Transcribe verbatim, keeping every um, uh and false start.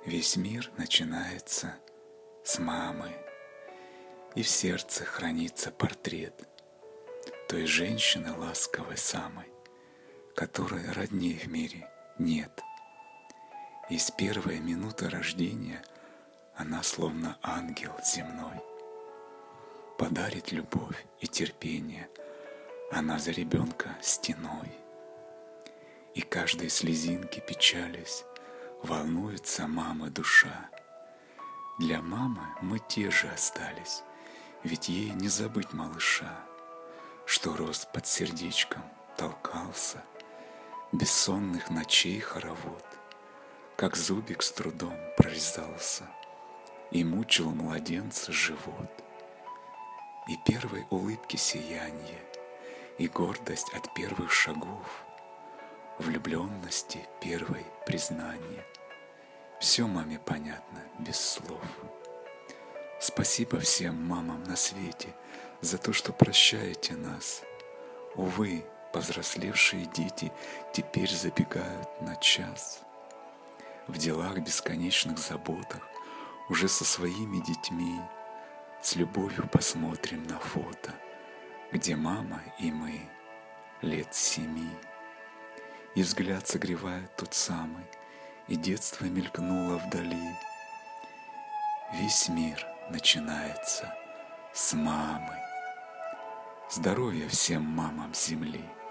Весь мир начинается с мамы, и в сердце хранится портрет той женщины ласковой самой, которой родней в мире нет. И с первой минуты рождения она словно ангел земной. Подарит любовь и терпение она за ребенка стеной. И каждой слезинки печалясь, волнуется мамы душа. Для мамы мы те же остались, ведь ей не забыть малыша, что рос под сердечком, толкался, бессонных ночей хоровод, как зубик с трудом прорезался и мучил младенца живот. И первой улыбки сиянье, и гордость от первых шагов, влюбленности первой признание. Все маме понятно без слов. Спасибо всем мамам на свете за то, что прощаете нас. Увы, повзрослевшие дети теперь забегают на час. В делах бесконечных заботах уже со своими детьми с любовью посмотрим на фото, где мама и мы лет семи. И взгляд согревает тот самый, и детство мелькнуло вдали. Весь мир начинается с мамы. Здоровья всем мамам земли!